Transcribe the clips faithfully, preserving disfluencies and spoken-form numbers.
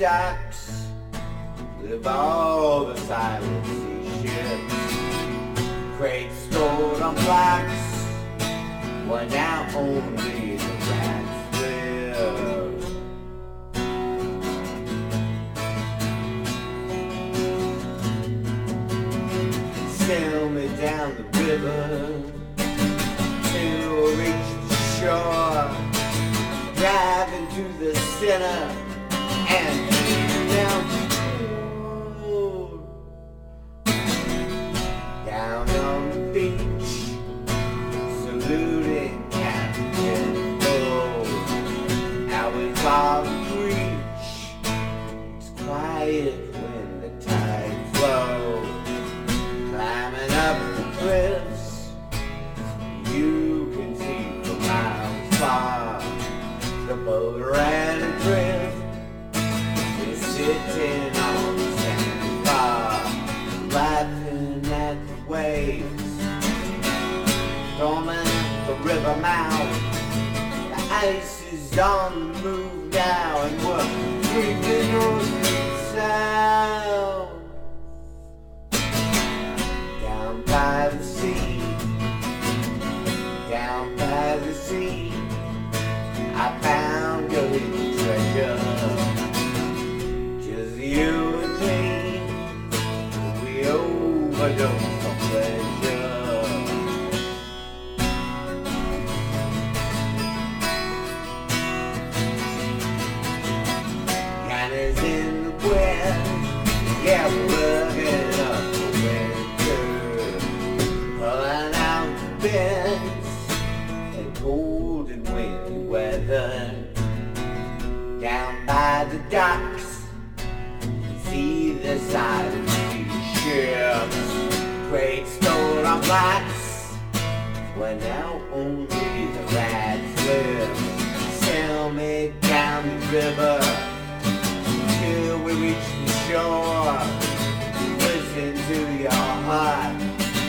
docks live all the silent sea ships, crates stored on blocks where now only the rats live. Sail me down the river till we reach the shore, drive into the center and down down on the beach, saluting Captain Bull. Hours of breach, it's quiet when the tide flows, climbing up the cliffs you can see for miles far. The boat ran adrift, we're sitting on the sandbar, laughing at the waves storming the river mouth. The ice is on the move now, and we're creeping north and south. Down by the sea, down by the sea, I found your hidden treasure. Just you and me, we overdosed on pleasure. Yanni's in the wind, yeah, we're looking up the winter, pulling out the bends in cold and windy weather. Down by the docks, you see the silent sea ships, crates stored on blocks where now only the rats live. Sail me down the river till we reach the shore. Listen to your heart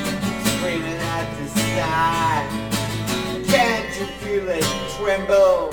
screaming at the sky. Can't you feel it tremble